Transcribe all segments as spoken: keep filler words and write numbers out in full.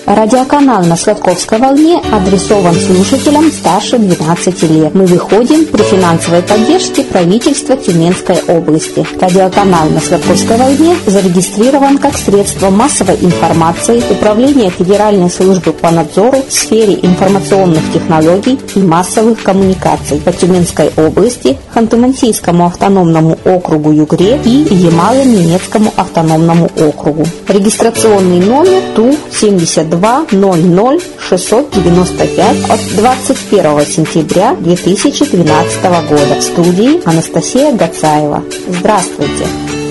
Радиоканал на Сладковской волне адресован слушателям старше двенадцати лет. Мы выходим при финансовой поддержке правительства Тюменской области. Радиоканал на Сладковской волне зарегистрирован как средство массовой информации Управления Федеральной службы по надзору в сфере информационных технологий и массовых коммуникаций по Тюменской области, Ханты-Мансийскому автономному округу Югре и Ямало-Ненецкому автономному округу. Регистрационный номер Ту семьдесят два ноль ноль шестьсот девяносто пять от двадцать первого сентября две тысячи двенадцатого года. В студии Анастасия Гацаева. Здравствуйте!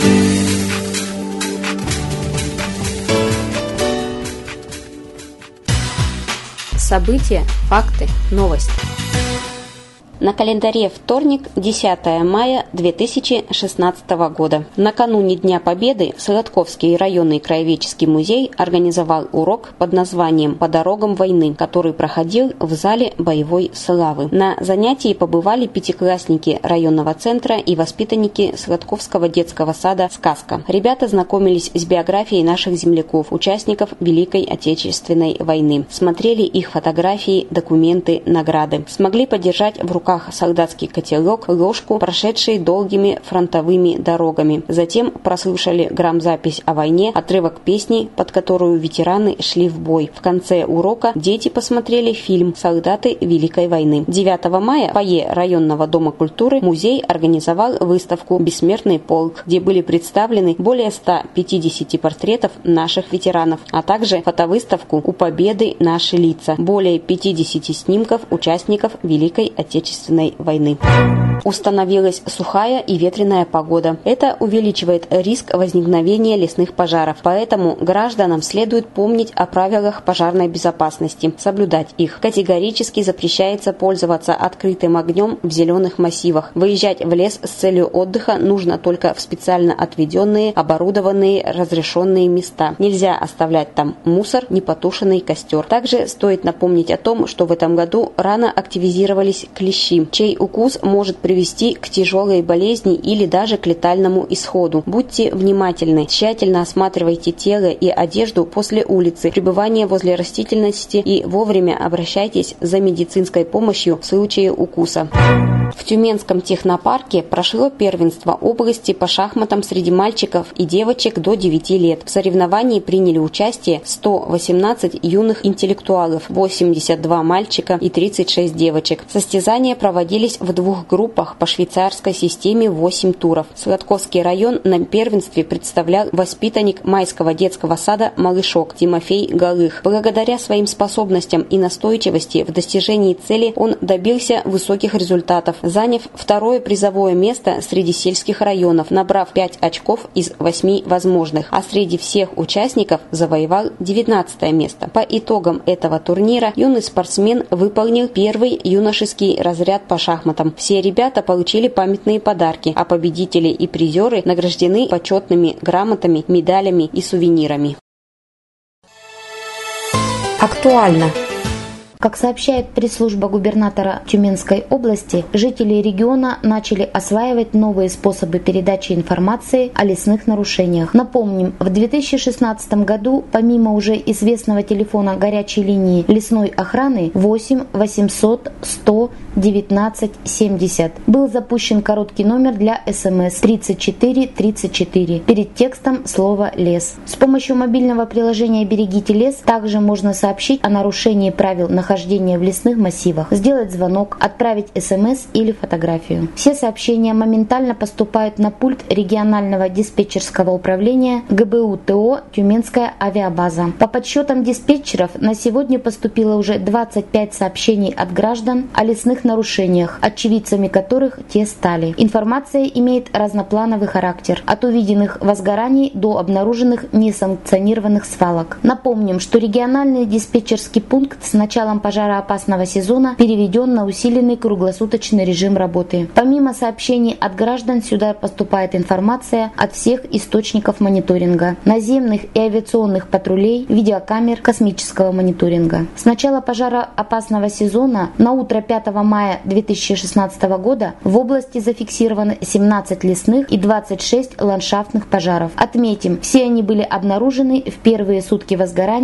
События, факты, новости. На календаре вторник, десятое мая две тысячи шестнадцатого года. Накануне Дня Победы Сладковский районный краеведческий музей организовал урок под названием «По дорогам войны», который проходил в зале боевой славы. На занятии побывали пятиклассники районного центра и воспитанники Сладковского детского сада «Сказка». Ребята знакомились с биографией наших земляков, участников Великой Отечественной войны. Смотрели их фотографии, документы, награды. Смогли подержать в руках солдатский котелок, ложку, прошедшие долгими фронтовыми дорогами. Затем прослушали грамзапись о войне, отрывок песни, под которую ветераны шли в бой. В конце урока дети посмотрели фильм «Солдаты Великой войны». девятого мая в фойе районного дома культуры музей организовал выставку «Бессмертный полк», где были представлены более ста пятидесяти портретов наших ветеранов, а также фотовыставку «У победы наши лица», более пятидесяти снимков участников Великой Отечественной войны. Установилась сухая и ветреная погода. Это увеличивает риск возникновения лесных пожаров, поэтому гражданам следует помнить о правилах пожарной безопасности, соблюдать их. Категорически запрещается пользоваться открытым огнем в зеленых массивах. Выезжать в лес с целью отдыха нужно только в специально отведенные, оборудованные, разрешенные места. Нельзя оставлять там мусор, непотушенный костер. Также стоит напомнить о том, что в этом году рано активизировались клещи, чей укус может привести к тяжелой болезни или даже к летальному исходу. Будьте внимательны, тщательно осматривайте тело и одежду после улицы, пребывания возле растительности и вовремя обращайтесь за медицинской помощью в случае укуса. В Тюменском технопарке прошло первенство области по шахматам среди мальчиков и девочек до девяти лет. В соревновании приняли участие сто восемнадцать юных интеллектуалов, восемьдесят два мальчика и тридцать шесть девочек. Состязания проводились в двух группах по швейцарской системе восемь туров. Сладковский район на первенстве представлял воспитанник Майского детского сада «Малышок» Тимофей Голых. Благодаря своим способностям и настойчивости в достижении цели он добился высоких результатов, заняв второе призовое место среди сельских районов, набрав пять очков из восьми возможных, а среди всех участников завоевал девятнадцатое место. По итогам этого турнира юный спортсмен выполнил первый юношеский разряд по шахматам. Все ребята получили памятные подарки, а победители и призеры награждены почетными грамотами, медалями и сувенирами. Актуально. Как сообщает пресс-служба губернатора Тюменской области, жители региона начали осваивать новые способы передачи информации о лесных нарушениях. Напомним, в две тысячи шестнадцатом году, помимо уже известного телефона горячей линии лесной охраны восемь восемьсот сто девятнадцать семьдесят, был запущен короткий номер для СМС тридцать четыре тридцать четыре. Перед текстом слово «лес». С помощью мобильного приложения «Берегите лес» также можно сообщить о нарушении правил нахождения в лесных массивах, сделать звонок, отправить СМС или фотографию. Все сообщения моментально поступают на пульт регионального диспетчерского управления ГБУ ТО «Тюменская авиабаза». По подсчетам диспетчеров, на сегодня поступило уже двадцать пять сообщений от граждан о лесных нарушениях, очевидцами которых те стали. Информация имеет разноплановый характер, от увиденных возгораний до обнаруженных несанкционированных свалок. Напомним, что региональный диспетчерский пункт с началом пожароопасного сезона переведен на усиленный круглосуточный режим работы. Помимо сообщений от граждан, сюда поступает информация от всех источников мониторинга, наземных и авиационных патрулей, видеокамер, космического мониторинга. С начала пожароопасного сезона на утро пятого мая две тысячи шестнадцатого года в области зафиксировано семнадцать лесных и двадцать шесть ландшафтных пожаров. Отметим, все они были обнаружены в первые сутки возгорания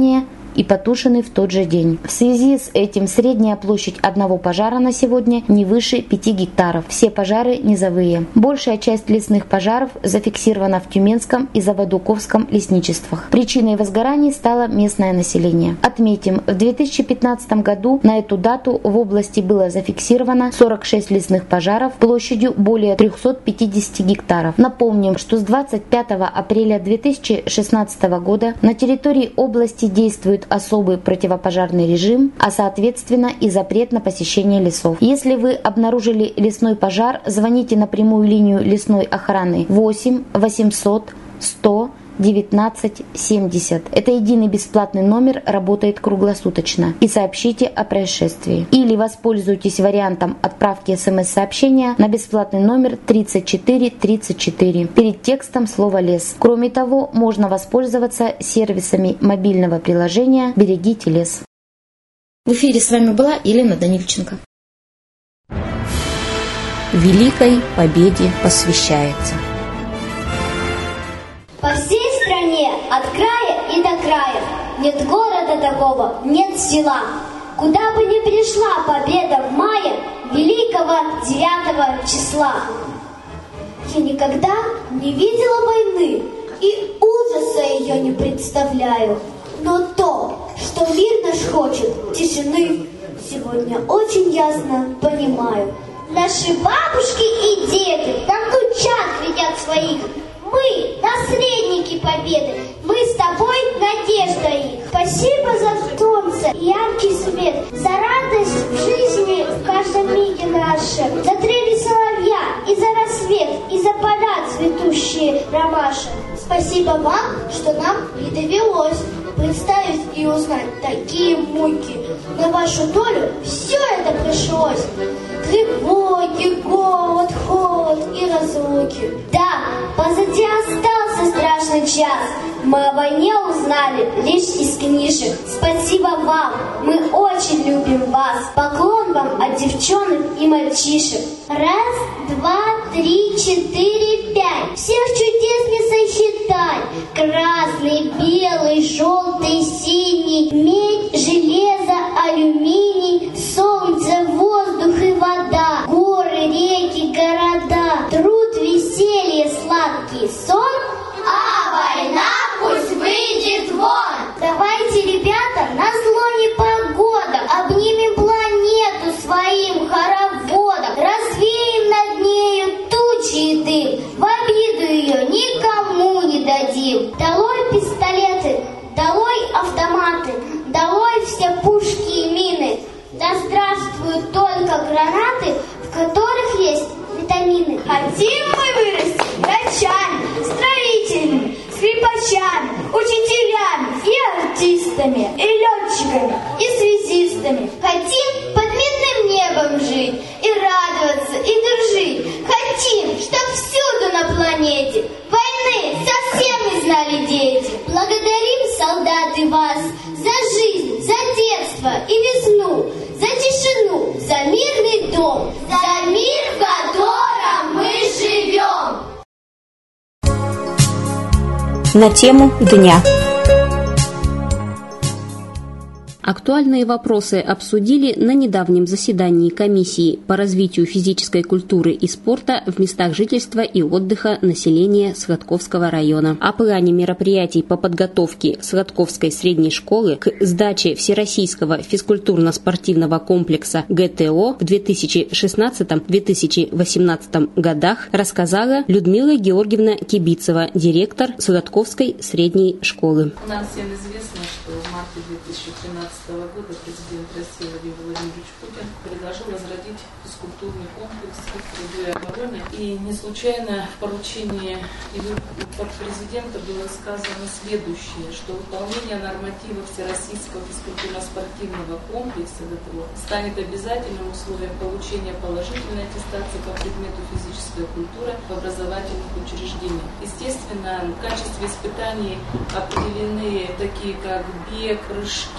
и потушены в тот же день. В связи с этим средняя площадь одного пожара на сегодня не выше пяти гектаров. Все пожары низовые. Большая часть лесных пожаров зафиксирована в Тюменском и Заводоуковском лесничествах. Причиной возгораний стало местное население. Отметим, в две тысячи пятнадцатом году на эту дату в области было зафиксировано сорок шесть лесных пожаров площадью более трёхсот пятидесяти гектаров. Напомним, что с двадцать пятого апреля две тысячи шестнадцатого года на территории области действует особый противопожарный режим, а соответственно и запрет на посещение лесов. Если вы обнаружили лесной пожар, звоните на прямую линию лесной охраны восемь восемьсот сто девятнадцать семьдесят. Это единый бесплатный номер, работает круглосуточно. И сообщите о происшествии. Или воспользуйтесь вариантом отправки смс-сообщения на бесплатный номер тридцать четыре тридцать четыре. Перед текстом слово «лес». Кроме того, можно воспользоваться сервисами мобильного приложения «Берегите лес». В эфире с вами была Елена Данильченко. Великой Победе посвящается. По всей стране, от края и до края, нет города такого, нет села, куда бы ни пришла победа в мае великого девятого числа. Я никогда не видела войны и ужаса ее не представляю, но то, что мир наш хочет тишины, сегодня очень ясно понимаю. Наши бабушки и деды там внучат ведят своих. Мы наследники победы, мы с тобой надежда их. Спасибо за солнце и яркий свет, за радость в жизни в каждом миге нашем, за трели соловья и за рассвет, и за поля цветущие ромаши. Спасибо вам, что нам не довелось представить и узнать такие муки. На вашу долю все это пришлось. Тревоги, голод, холод и разлуки. Да, позади остался страшный час. Мы о войне узнали лишь из книжек. Спасибо вам, мы очень любим вас. Поклон вам от девчонок и мальчишек. Раз, два, три, четыре, пять. Всех чудес не сосчитать. Красный, белый, желтый, синий, медь, железо, алюминий, солнце, воздух и вода, горы, реки, города, труд, веселье, сладкий сон, а война пусть выйдет вон. Давайте, ребята, назло непогодам обнимем планету своим хороводом, развеем над нею тучи и дым, в обиду ее никому не дадим. Долой пистолеты, долой автоматы, долой все пушки и мины. Да здравствуют только гранаты, в которых есть витамины. Хотим мы вырасти врачами, строителями, скрипачами, учителями и артистами, и летчиками, и связистами. Хотим под мирным небом жить, и радоваться, и дружить. Хотим, чтоб всюду на планете войны совсем не знали дети. Благодарим, солдаты, вас за жизнь, за детство и весну, за тишину, за мирный дом, за мир, в котором мы живем. На тему дня. Актуальные вопросы обсудили на недавнем заседании комиссии по развитию физической культуры и спорта в местах жительства и отдыха населения Сладковского района. О плане мероприятий по подготовке Сладковской средней школы к сдаче Всероссийского физкультурно-спортивного комплекса ГТО в две тысячи шестнадцатом — две тысячи восемнадцатом годах рассказала Людмила Георгиевна Кибицева, директор Сладковской средней школы. Нам всем известно, что в марте две тысячи тринадцатого года президент России Владимир Владимирович Путин предложил возродить физкультурный комплекс в труду и обороне. И не случайно в поручении под президента было сказано следующее, что выполнение нормативов Всероссийского физкультурно-спортивного комплекса ГТО станет обязательным условием получения положительной аттестации по предмету физическая культура в образовательных учреждениях. Естественно, в качестве испытаний определены такие как бег, прыжки, падение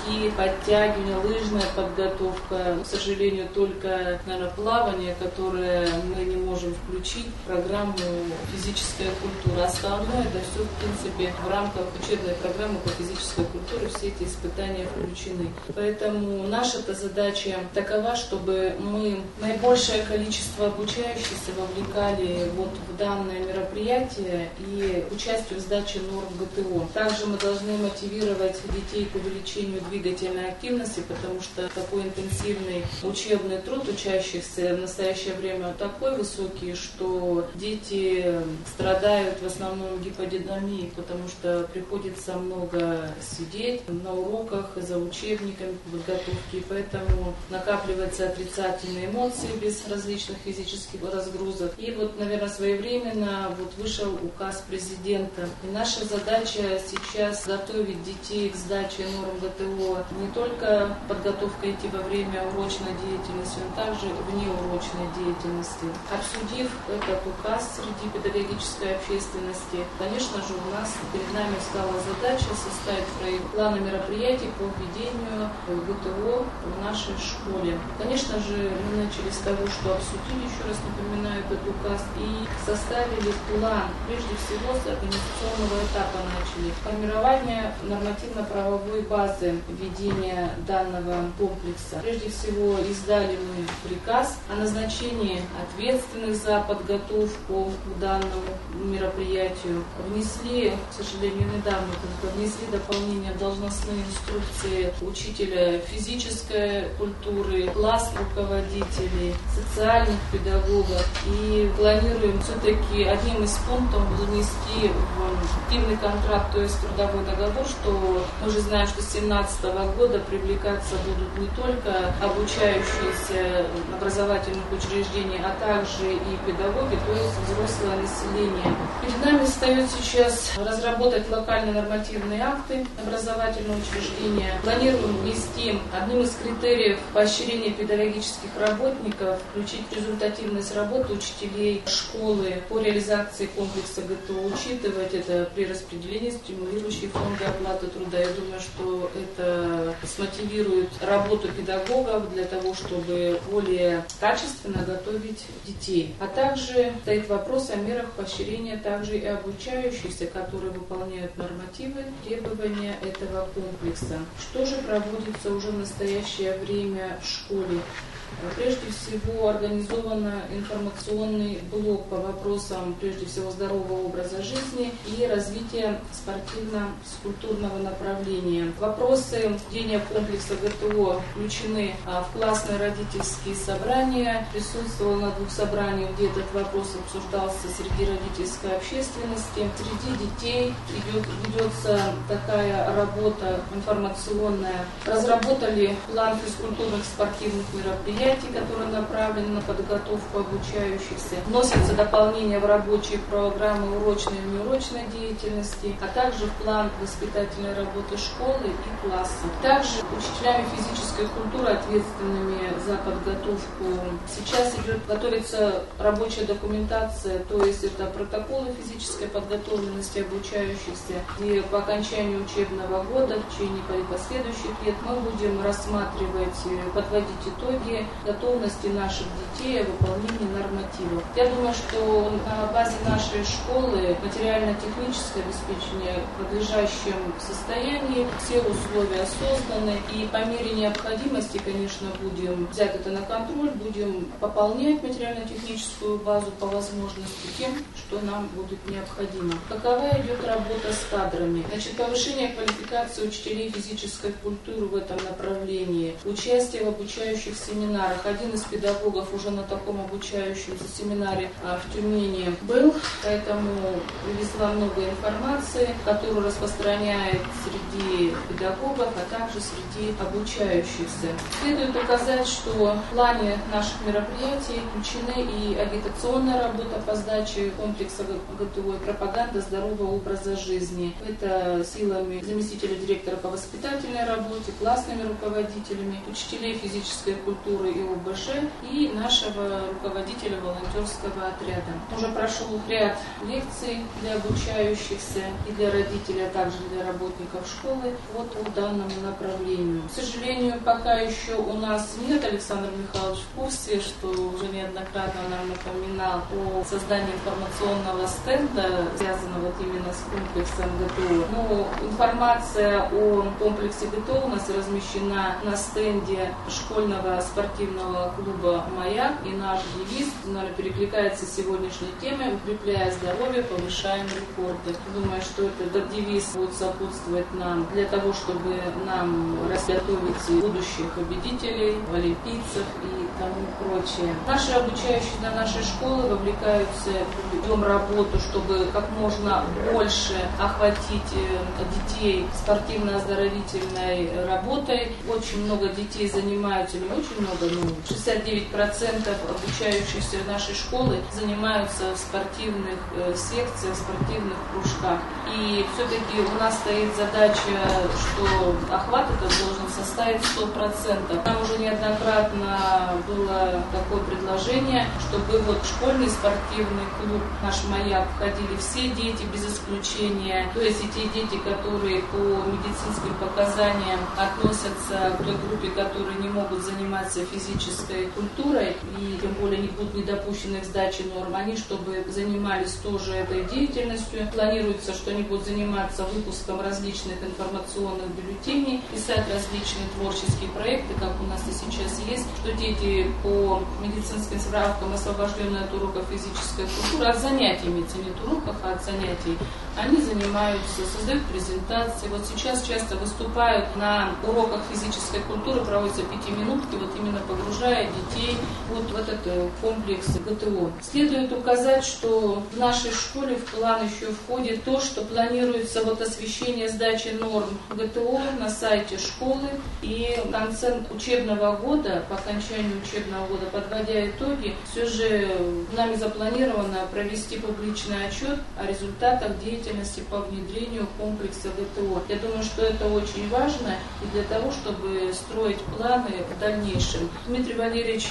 подтягивание, лыжная подготовка. К сожалению, только, наверное, плавание, которое мы не можем включить в программу физическая культура. Остальное, это все, в принципе, в рамках учебной программы по физической культуре все эти испытания включены. Поэтому наша-то задача такова, чтобы мы наибольшее количество обучающихся вовлекали вот в данное мероприятие и участие в сдаче норм ГТО. Также мы должны мотивировать детей к увеличению двигательной активности, потому что такой интенсивный учебный труд учащихся в настоящее время такой высокий, что дети страдают в основном гиподинамией, потому что приходится много сидеть на уроках, за учебниками подготовки, поэтому накапливаются отрицательные эмоции без различных физических разгрузок. И вот, наверное, своевременно вот вышел указ президента. И наша задача сейчас готовить детей к сдаче норм ГТО не только подготовкой идти во время урочной деятельности, но также внеурочной деятельности. Обсудив этот указ среди педагогической общественности, конечно же, у нас перед нами стала задача составить проект плана мероприятий по введению ГТО в нашей школе. Конечно же, мы начали с того, что обсудили, еще раз напоминаю, этот указ, и составили план, прежде всего, с организационного этапа начали. Формирование нормативно-правовой базы введения данного комплекса. Прежде всего, издали мы приказ о назначении ответственных за подготовку к данному мероприятию. Внесли, к сожалению, недавно внесли дополнение в должностные инструкции учителя физической культуры, класс руководителей, социальных педагогов. И планируем все-таки одним из пунктов внести в активный контракт, то есть трудовой договор, что мы же знаем, что с две тысячи семнадцатого года привлекаться будут не только обучающиеся образовательных учреждений, а также и педагоги, то есть взрослое население. Перед нами встает сейчас разработать локальные нормативные акты образовательного учреждения. Планируем ввести одним из критериев поощрения педагогических работников, включить результативность работы учителей школы по реализации комплекса ГТО, учитывать это при распределении стимулирующей фонда оплаты труда. Я думаю, что это смотивирует работу педагогов для того, чтобы более качественно готовить детей. А также стоит вопрос о мерах поощрения также и обучающихся, которые выполняют нормативы, требования этого комплекса. Что же проводится уже в настоящее время в школе? Прежде всего, организован информационный блок по вопросам, прежде всего, здорового образа жизни и развития спортивно-физкультурного направления. Вопросы введения комплекса ГТО включены в классные родительские собрания. Присутствовал на двух собраниях, где этот вопрос обсуждался среди родительской общественности. Среди детей идет, ведется такая работа информационная. Разработали план физкультурных спортивных мероприятий, которые направлены на подготовку обучающихся. Вносятся дополнения в рабочие программы урочной и неурочной деятельности, а также в план воспитательной работы школы и класса. Также учителями физической культуры, ответственными за подготовку, сейчас идет, готовится рабочая документация, то есть это протоколы физической подготовленности обучающихся, где по окончанию учебного года, в течение последующих лет мы будем рассматривать, подводить итоги готовности наших детей о выполнении нормативов. Я думаю, что на базе нашей школы материально-техническое обеспечение в надлежащем состоянии, все условия созданы, и по мере необходимости, конечно, будем взять это на контроль, будем пополнять материально-техническую базу по возможности тем, что нам будет необходимо. Какова идет работа с кадрами? Значит, повышение квалификации учителей физической культуры в этом направлении, участие в обучающих семинарах. Один из педагогов уже на таком обучающемся семинаре в Тюмени был, поэтому привезла много информации, которую распространяет среди педагогов, а также среди обучающихся. Следует указать, что в плане наших мероприятий включены и агитационная работа по сдаче комплекса ГТО и пропаганда здорового образа жизни. Это силами заместителя директора по воспитательной работе, классными руководителями, учителей физической культуры и о бэ жэ и нашего руководителя волонтерского отряда. Уже прошел ряд лекций для обучающихся и для родителей, а также для работников школы вот по данному направлению. К сожалению, пока еще у нас нет, Александр Михайлович в курсе, что уже неоднократно нам напоминал о создании информационного стенда, связанного вот именно с комплексом гэ тэ о. Но информация о комплексе гэ тэ о у нас размещена на стенде школьного спортивного клуба «Маяк», и наш девиз, наверное, перекликается с сегодняшней темой: «Укрепляя здоровье, повышаем рекорды». Думаю, что этот девиз будет сопутствовать нам для того, чтобы нам разготовить будущих победителей, олимпийцев и тому прочее. Наши обучающие на нашей школы вовлекаются, ведем работу, чтобы как можно больше охватить детей спортивно-оздоровительной работой. Очень много детей занимаются, не очень много, ну, шестьдесят девять процентов обучающихся нашей школы занимаются в спортивных э, секциях, в спортивных кружках. И все-таки у нас стоит задача, что охват этот должен составить сто процентов. Нам уже неоднократно было такое предложение, чтобы вот школьный спортивный клуб «Наш Маяк» входили все дети без исключения, то есть и те дети, которые по медицинским показаниям относятся к той группе, которые не могут заниматься физической культурой и тем более не будут недопущены к сдаче норм, они чтобы занимались тоже этой деятельностью. Планируется, что они будут заниматься выпуском различных информационных бюллетеней, писать различные творческие проекты, как у нас и сейчас есть, что дети по медицинским справкам, освобожденные от уроков физической культуры, от занятий, имеется не от уроков, а от занятий, они занимаются, создают презентации. Вот сейчас часто выступают на уроках физической культуры, проводятся пятиминутки, вот именно погружая детей вот в этот комплекс гэ тэ о. Следует указать, что в нашей школе в план еще входит то, что планируется вот освещение сдачи норм гэ тэ о на сайте школы, и в конце учебного года, по окончанию учебного года, подводя итоги, все же нами запланировано провести публичный отчет о результатах деятельности по внедрению комплекса гэ тэ о. Я думаю, что это очень важно и для того, чтобы строить планы в дальнейшем. Дмитрий Валерьевич,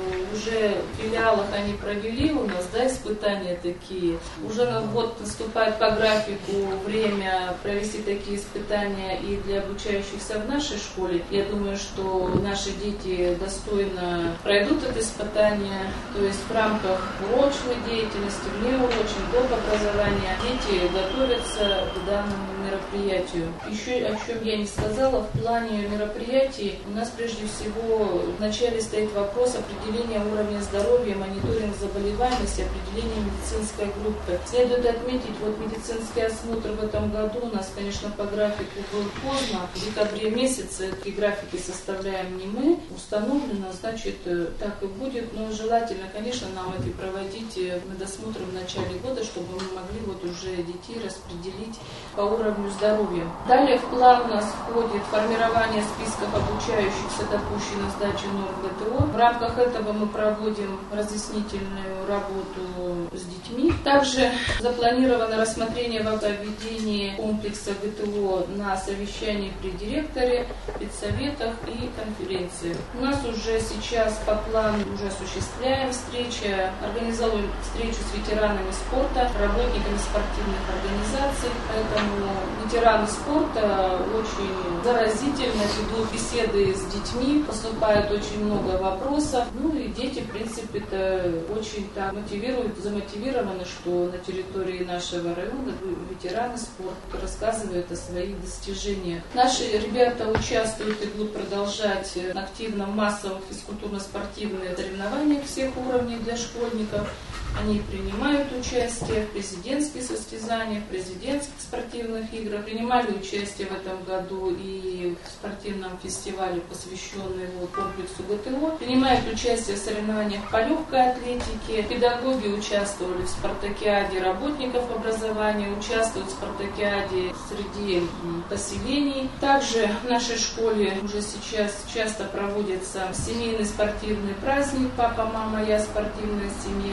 уже в филиалах они провели у нас, да, испытания такие. Уже вот наступает по графику время провести такие испытания и для обучающихся в нашей школе. Я думаю, что наши дети достойно пройдут это испытание, то есть в рамках урочной деятельности, внеурочной, доп. Образования дети готовятся к данному мероприятию. Еще о чем я не сказала, в плане мероприятий у нас прежде всего вначале стоит вопрос определения уровня здоровья, мониторинг заболеваемости, определения медицинской группы. Следует отметить, вот медицинский осмотр в этом году у нас, конечно, по графику был поздно. В декабре месяце такие графики составляем не мы, установлено, значит, так и будет, но желательно, конечно, нам эти проводить медосмотры в начале года, чтобы мы могли вот уже детей распределить по уровню здоровья. Далее в план у нас входит формирование списков обучающихся, допущенных сдачи норм гэ тэ о. В рамках этого мы проводим разъяснительную работу с детьми. Также запланировано рассмотрение во введении комплекса гэ тэ о на совещании при директоре, педсоветах и конференциях. У нас уже сейчас по плану уже осуществляем встречи, организовываем встречу с ветеранами спорта, работниками спортивных организаций. Поэтому ветераны спорта очень заразительно ведут беседы с детьми, поступает очень много вопросов. Ну и дети, в принципе-то, очень так мотивируют, замотивированы, что на территории нашего района ветераны спорта рассказывают о своих достижениях. Наши ребята участвуют и будут продолжать активно в массовых физкультурно-спортивных соревнованиях всех уровней для школьников. Они принимают участие в президентских состязаниях, в президентских спортивных играх. Принимали участие в этом году и в спортивном фестивале, посвященному комплексу гэ тэ о. Принимают участие в соревнованиях по легкой атлетике. Педагоги участвовали в спартакиаде работников образования, участвуют в спартакиаде среди поселений. Также в нашей школе уже сейчас часто проводится семейный спортивный праздник «Папа, мама, я спортивная семья». Вот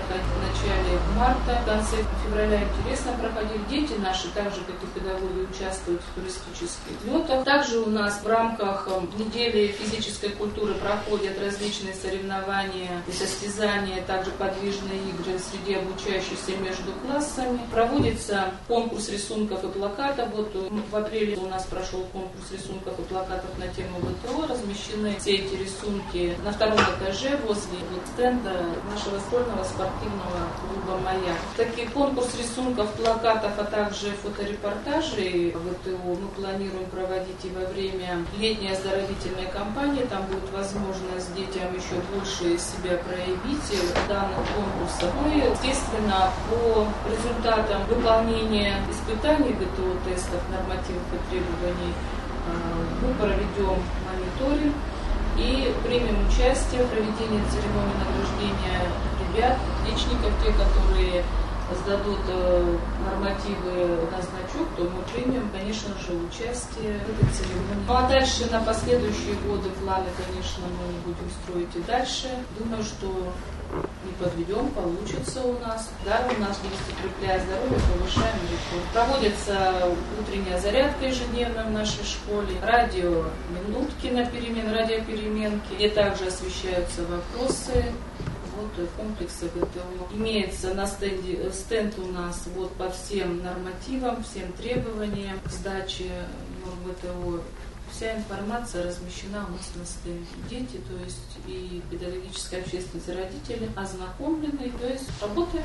проходить в начале марта, в конце февраля интересно проходили. Дети наши, так же как и педагоги, участвуют в туристических летах. Также у нас в рамках недели физической культуры проходят различные соревнования и состязания, также подвижные игры среди обучающихся между классами. Проводится конкурс рисунков и плакатов. Вот в апреле у нас прошел конкурс рисунков и плакатов на тему ВТО. Размещены все эти рисунки на втором этаже возле вот стенда нашего школьного спортивного клуба «Маяк». Такие конкурс рисунков, плакатов, а также фоторепортажей ВТО мы планируем проводить и во время летней оздоровительной кампании. Там будет возможность детям еще больше себя проявить в данных конкурсах. Ну и, естественно, по результатам выполнения испытаний ВТО-тестов, нормативов и требований мы проведем мониторинг и примем участие в проведении церемонии награждения ребят, отличников, те, которые сдадут нормативы на значок, то мы примем, конечно же, участие в этой церемонии. Ну а дальше на последующие годы планы, конечно, мы не будем строить и дальше. Думаю, что не подведем, получится у нас. Да, у нас есть укрепляя здоровье, повышаем рекорд. Проводится утренняя зарядка ежедневно в нашей школе, радио минутки на перемен, радиопеременки, где также освещаются вопросы вот комплекса ВТО. Имеется на стенде, стенд у нас вот по всем нормативам, всем требованиям к сдаче норм ВТО. Вся информация размещена у нас на стенде. Дети, то есть и педагогическая общественность, и родители ознакомлены, то есть работаем.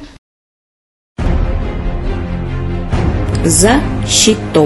За щитом.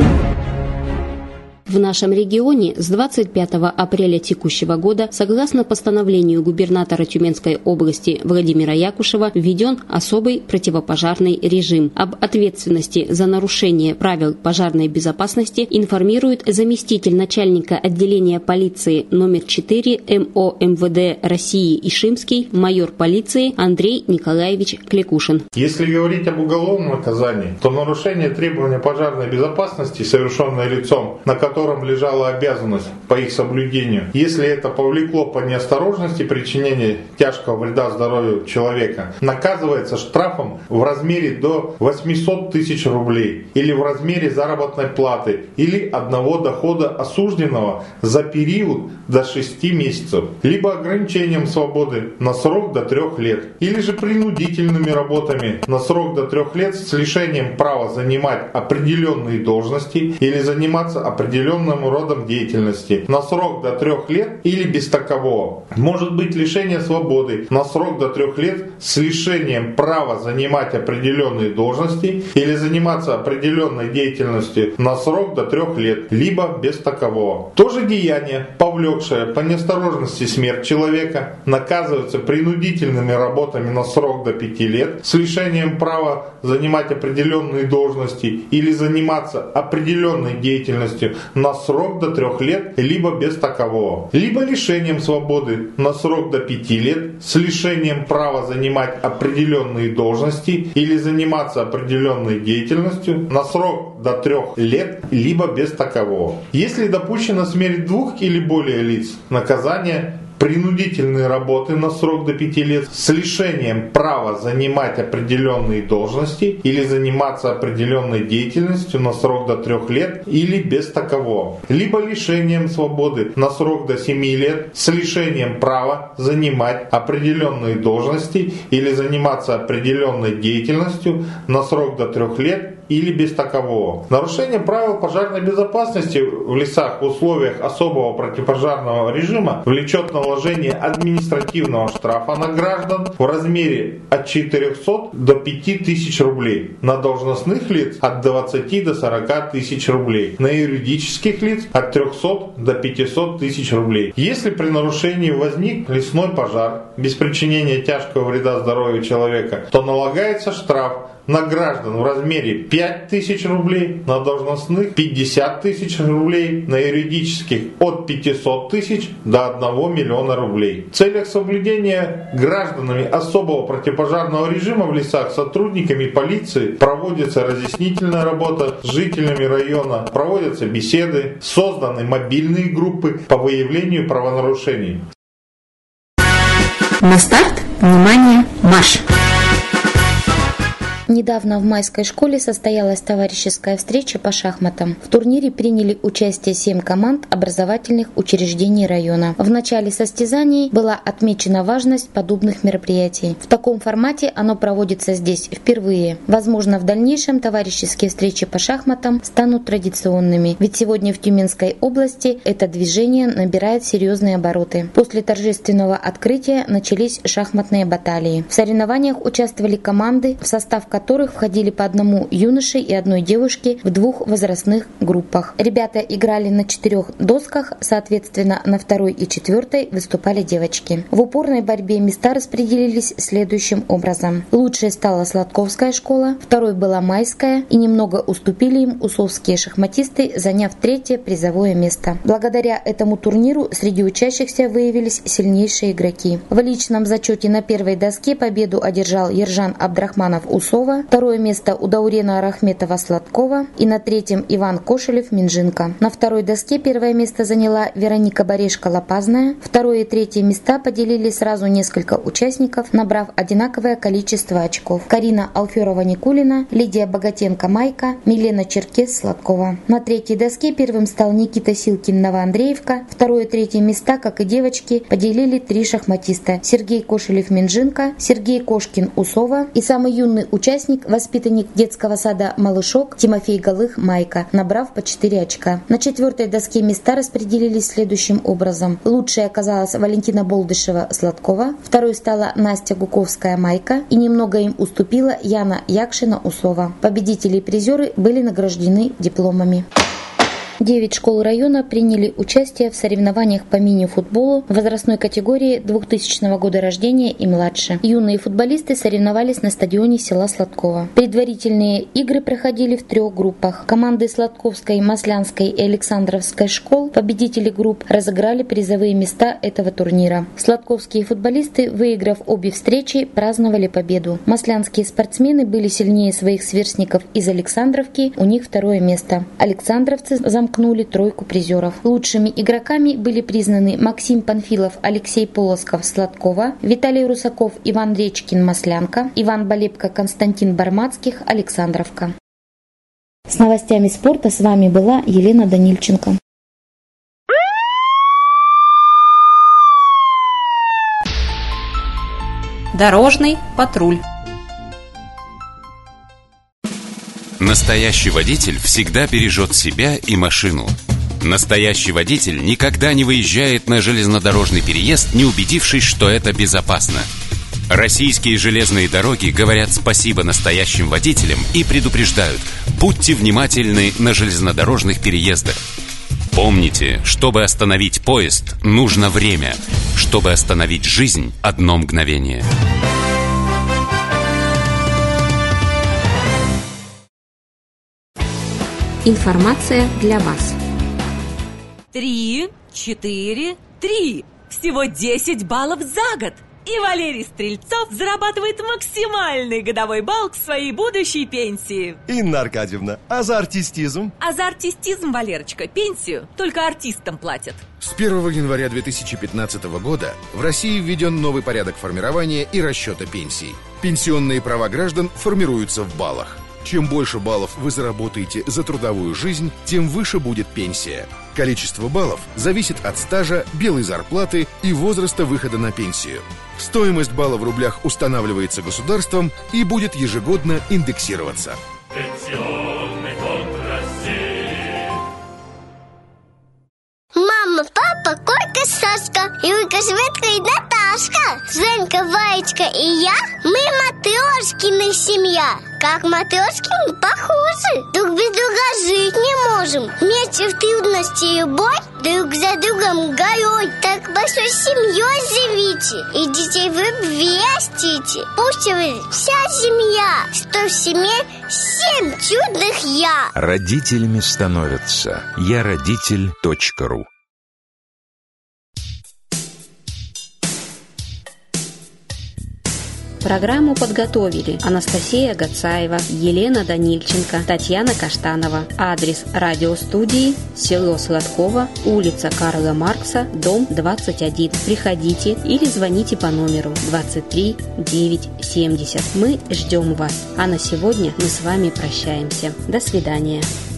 В нашем регионе с двадцать пятого апреля текущего года, согласно постановлению губернатора Тюменской области Владимира Якушева, введен особый противопожарный режим. Об ответственности за нарушение правил пожарной безопасности информирует заместитель начальника отделения полиции номер четыре МО МВД России Ишимский, майор полиции Андрей Николаевич Кликушин. Если говорить об уголовном наказании, то нарушение требования пожарной безопасности, совершенное лицом, на котором котором лежала обязанность по их соблюдению, если это повлекло по неосторожности причинение тяжкого вреда здоровью человека, наказывается штрафом в размере до восемьсот тысяч рублей или в размере заработной платы или одного дохода осужденного за период до шести месяцев, либо ограничением свободы на срок до трех лет, или же принудительными работами на срок до трех лет с лишением права занимать определенные должности или заниматься определенным родом деятельности на срок до трех лет или без такового. Может быть лишение свободы на срок до трех лет с лишением права занимать определенные должности или заниматься определенной деятельностью на срок до трех лет, либо без такового. То же деяние, повлекшее по неосторожности смерть человека, наказывается принудительными работами на срок до пяти лет с лишением права занимать определенные должности или заниматься определенной деятельностью на срок до трех лет, либо без такового. Либо лишением свободы на срок до пяти лет с лишением права занимать определенные должности или заниматься определенной деятельностью на срок до трех лет, либо без такового. Если допущена смерть двух или более лиц, наказание принудительные работы на срок до пяти лет с лишением права занимать определенные должности или заниматься определенной деятельностью на срок до трех лет или без такового. Либо лишением свободы на срок до семи лет с лишением права занимать определенные должности или заниматься определенной деятельностью на срок до трех лет или без такового. Нарушение правил пожарной безопасности в лесах в условиях особого противопожарного режима влечет наложение административного штрафа на граждан в размере от четырёхсот до пяти тысяч рублей, на должностных лиц от двадцати до сорока тысяч рублей, на юридических лиц от трёхсот до пятисот тысяч рублей. Если при нарушении возник лесной пожар без причинения тяжкого вреда здоровью человека, то налагается штраф на граждан в размере пять тысяч рублей, на должностных пятьдесят тысяч рублей, на юридических от пятисот тысяч до одного миллиона рублей. В целях соблюдения гражданами особого противопожарного режима в лесах сотрудниками полиции проводится разъяснительная работа с жителями района, проводятся беседы, созданы мобильные группы по выявлению правонарушений. На старт, внимание, марш! Недавно в Майской школе состоялась товарищеская встреча по шахматам. В турнире приняли участие семь команд образовательных учреждений района. В начале состязаний была отмечена важность подобных мероприятий. В таком формате оно проводится здесь впервые. Возможно, в дальнейшем товарищеские встречи по шахматам станут традиционными, ведь сегодня в Тюменской области это движение набирает серьезные обороты. После торжественного открытия начались шахматные баталии. В соревнованиях участвовали команды, в состав которых входили по одному юноше и одной девушке в двух возрастных группах. Ребята играли на четырех досках, соответственно, на второй и четвертой выступали девочки. В упорной борьбе места распределились следующим образом. Лучшей стала Сладковская школа, второй была Майская, и немного уступили им усовские шахматисты, заняв третье призовое место. Благодаря этому турниру среди учащихся выявились сильнейшие игроки. В личном зачете на первой доске победу одержал Ержан Абдрахманов Усова, второе место у Даурена Арахметова Сладкова и на третьем Иван Кошелев Минжинка. На второй доске первое место заняла Вероника Барешка Лопазная, второе и третье места поделили сразу несколько участников, набрав одинаковое количество очков. Карина Алферова-Никулина, Лидия Богатенко-Майка, Милена Черкес Сладкова. На третьей доске первым стал Никита Силкин Новоандреевка, второе и третье места, как и девочки, поделили три шахматиста: Сергей Кошелев Минжинка, Сергей Кошкин Усова и самый юный участник, воспитанник детского сада «Малышок» Тимофей Голых Майка, набрав по четыре очка. На четвертой доске места распределились следующим образом. Лучшей оказалась Валентина Болдышева Сладкова, второй стала Настя Гуковская Майка и немного им уступила Яна Якшина Усова. Победители и призеры были награждены дипломами. Девять школ района приняли участие в соревнованиях по мини-футболу в возрастной категории двухтысячного года рождения и младше. Юные футболисты соревновались на стадионе села Сладково. Предварительные игры проходили в трех группах. Команды Сладковской, Маслянской и Александровской школ, победители групп, разыграли призовые места этого турнира. Сладковские футболисты, выиграв обе встречи, праздновали победу. Маслянские спортсмены были сильнее своих сверстников из Александровки, у них второе место. Александровцы замкнули тройку призеров. Лучшими игроками были признаны Максим Панфилов, Алексей Полосков Сладкова, Виталий Русаков, Иван Речкин Маслянка, Иван Балепко, Константин Бармацких Александровка. С новостями спорта с вами была Елена Данильченко. Дорожный патруль. Настоящий водитель всегда бережет себя и машину. Настоящий водитель никогда не выезжает на железнодорожный переезд, не убедившись, что это безопасно. Российские железные дороги говорят спасибо настоящим водителям и предупреждают: будьте внимательны на железнодорожных переездах. Помните, чтобы остановить поезд, нужно время. Чтобы остановить жизнь, одно мгновение. Информация для вас. Три, четыре, три. Всего десять баллов за год. И Валерий Стрельцов зарабатывает максимальный годовой балл к своей будущей пенсии. Инна Аркадьевна, а за артистизм? А за артистизм, Валерочка, пенсию только артистам платят. С первого января две тысячи пятнадцатого года в России введен новый порядок формирования и расчета пенсий. Пенсионные права граждан формируются в баллах. Чем больше баллов вы заработаете за трудовую жизнь, тем выше будет пенсия. Количество баллов зависит от стажа, белой зарплаты и возраста выхода на пенсию. Стоимость балла в рублях устанавливается государством и будет ежегодно индексироваться. Пенсионный фонд России. Мама, папа, Колька, Сашка, Юлька, Светка и Наташка, Женька, Ваечка и я, мы Матрешкина семья. Как Матрешки мы похожи, друг без друга жить не можем. Вместе в трудности и любовь, друг за другом горой. Так большой семьей живите и детей в любви растите. Пусть вы вся семья, что в семье семь чудных я. Родителями становятся я родитель точка ру. Программу подготовили Анастасия Гацаева, Елена Данильченко, Татьяна Каштанова. Адрес радиостудии: село Сладково, улица Карла Маркса, дом двадцать один. Приходите или звоните по номеру двадцать три девятьсот семьдесят. Мы ждем вас. А на сегодня мы с вами прощаемся. До свидания.